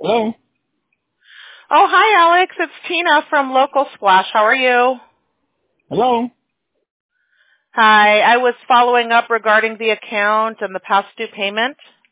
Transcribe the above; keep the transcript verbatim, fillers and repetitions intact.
Hello? Oh, hi, Alex. It's Tina from Local Splash. How are you? Hello? Hi. I was following up regarding the account and the past due payment.